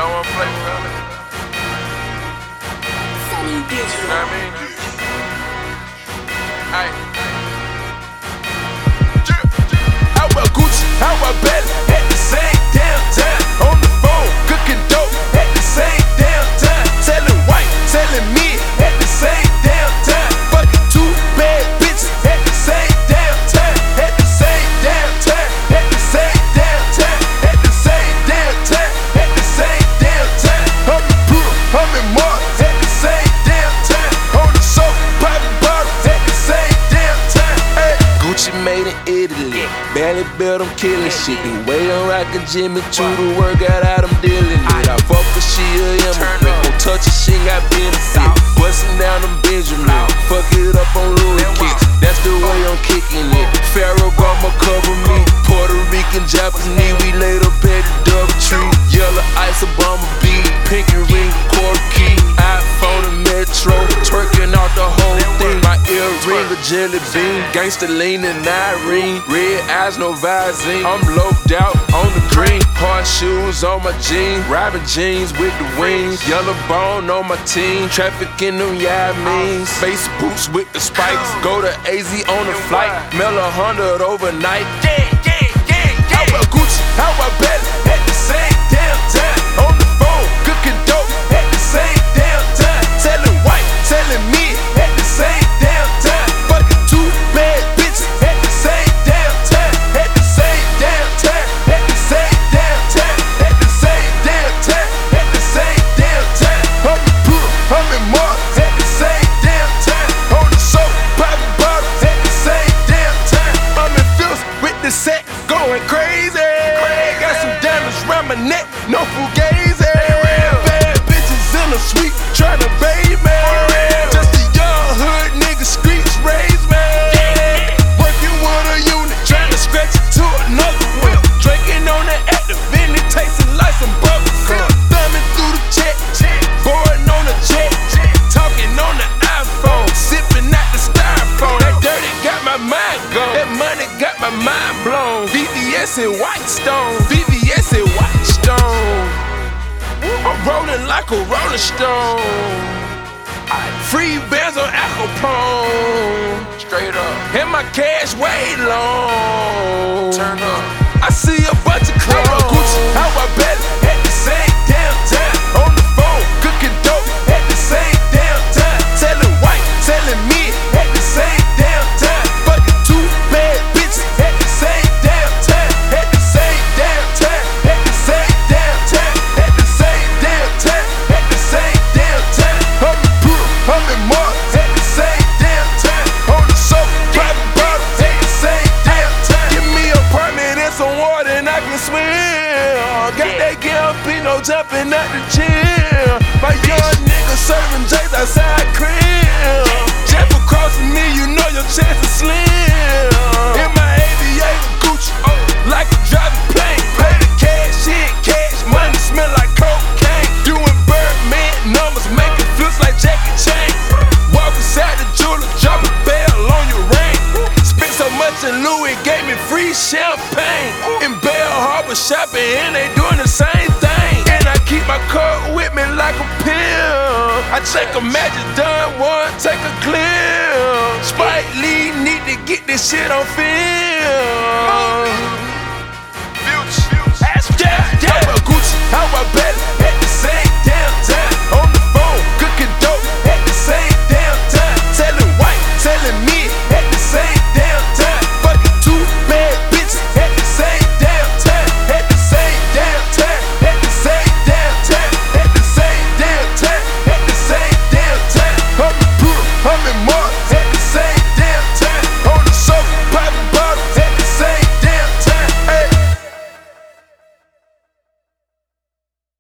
don't want to play, fellas. Sunny You know what I mean? Aight. How about Gucci? How about Belly? At the same damn time. On the phone, cooking dope. At the same damn time. Selling white, selling me. At the same damn time. Fucking two bad bitches. At the same damn time. At the same damn time. At the same damn time. At the same damn time. At the same damn time. I'm in Brutal, I'm in Mars. At the same damn time. On the sofa, popping bottles. At the same damn time. Hey. Gucci made in Italy. Barely built, I'm killing shit. The way I'm rockin' Jimmy Choo, the workout out, I'm dealing it. I fuck with she a immigrant. Don't touch her, she ain't got benefit. Bustin' down them Benjamin. Fuck it up on Louis kicks. That's the way I'm kicking it. Pharaoh Gama cover me. Puerto Rican, Japanese, we laid up at the double tree. Yellow ice, Obama beat. Pinky ring, quarter key. iPhone and Metro. Twerking out the whole thing. My earring, a jelly bean. Gangsta lean and Irene. Red eyes, no Visine. I'm loped out on the green. Hard shoes on my jeans. Robin jeans with the wings. Yellow bone on my team. Traffic in them Yameen. Space boots with the spikes. Go to AZ on a flight. Mail 100 overnight. How about Gucci? How about Belly? At the same damn time. On the phone, cooking dope. At the same damn time. Selling white, selling me. At the same damn time. Fucking two bad bitches. At the same damn time. At the same damn time. At the same damn time. At the same damn time. At the same damn time. I'm in Brutal, I'm in Mars. At the same damn time. On the sofa, popping bottles. At the same damn time. I'm in Phil's with the set, going crazy. Got some diamonds round my neck, no fugazi. Bad bitches in the suite, tryna bathe me. Just a young hood nigga, streets raised me. Working with a unit, tryna scratch it to another whip. Drinking on the active, and it tasting like some bubble gum. Thumbing through the check, boarding on the jet, talking on the iPhone, sipping out the styrofoam. That dirty got my mind gone, that money got my mind blown. VVS and White Stone, VVS and White Stone. I'm rolling like a rolling stone. Free bands on Acapone. Straight up. And my cash way long. Turn up. I see a bunch of clones. How about Gucci? How about Belly? At the same damn time. On the phone, cooking dope. At the same damn time. Selling white, selling me. At the same damn time. Fucking two bad bitches. At the same damn time. At the same damn time. At the same damn time. At the same damn time. At the same damn time. I'm in Brutal, I'm in Mars. At the same damn time. On the sofa, popping bottles. At the same damn time. Give me an apartment and some water and I can swim. Got that Gambino jumping out the gym. My young nigga serving J's outside crib. Jeff crossing me, you know your chance is slim. In my aviator Gucci, like a driving plane. Pay the cash in cash, money smell like cocaine. Doing Birdman numbers, making flips like Jackie Chan. Walk inside the jeweler, drop a bell on your ring. Spent so much in Louis, gave me free champagne. In Bell Harbor shopping, and they doing the same thing. And I keep my card with me like a pill. I check a Magic done one, take a clip. Spike Lee need to get this shit on film.